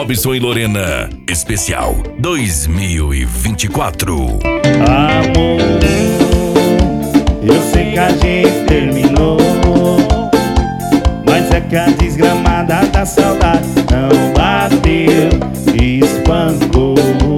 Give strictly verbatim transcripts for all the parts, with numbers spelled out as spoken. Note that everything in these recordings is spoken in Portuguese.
Robson e Lorena, especial dois mil e vinte e quatro. Amor, eu sei que a gente terminou, mas é que a desgramada da saudade não bateu e espancou.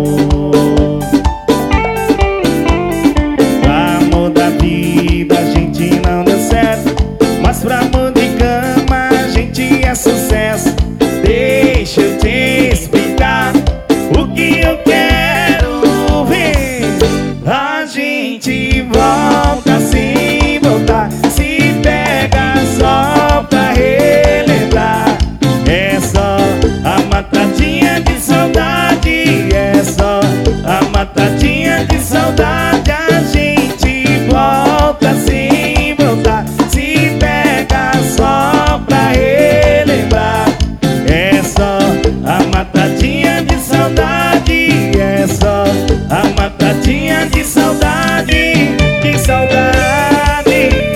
Pra amor da vida a gente não deu certo, mas pra amor de cama a gente é sucesso. Deixa eu te explicar o que eu quero ver. A gente volta sem voltar, se pega só pra relembrar. É só a matadinha de saudade, é só a matadinha de saudade. A gente volta sem voltar, se pega só pra relembrar. É só a matadinha de saudade, é só a matadinha de saudade, de saudade.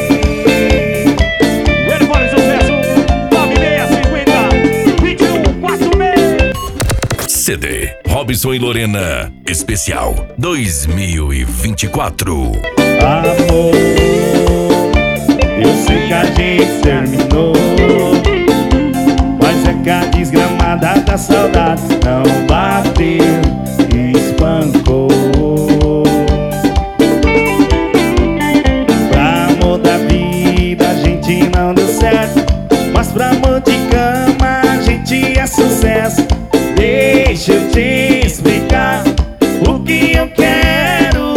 Ele fora de sucesso, nove seis cinco zero, vinte e um quarenta e seis. C D Robson e Lorena, especial dois mil e vinte e quatro. Amor, eu sei que a gente terminou, mas é que a desgramada da saudade não bateu e espancou. Pra amor da vida a gente não deu certo, mas pra amor de cama a gente é sucesso. Deixa eu te explicar o que eu quero.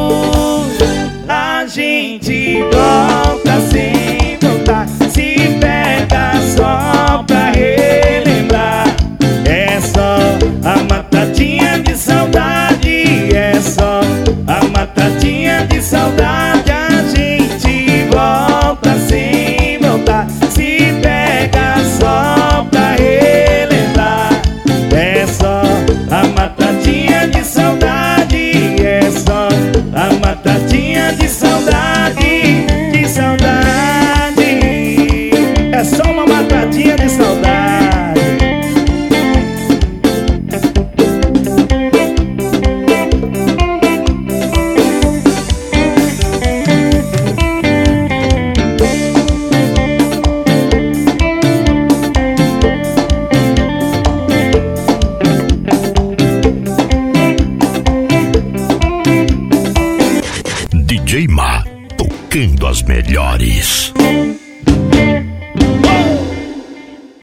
A gente volta sem voltar, se pega só pra relembrar. É só a matadinha de saudade, é só a matadinha de saudade. A gente volta sem voltar, se pega só pra relembrar. É só a matadinha de saudade, é só a matadinha de saudade, de saudade. É só uma matadinha de saudade. D J Ma, tocando as melhores.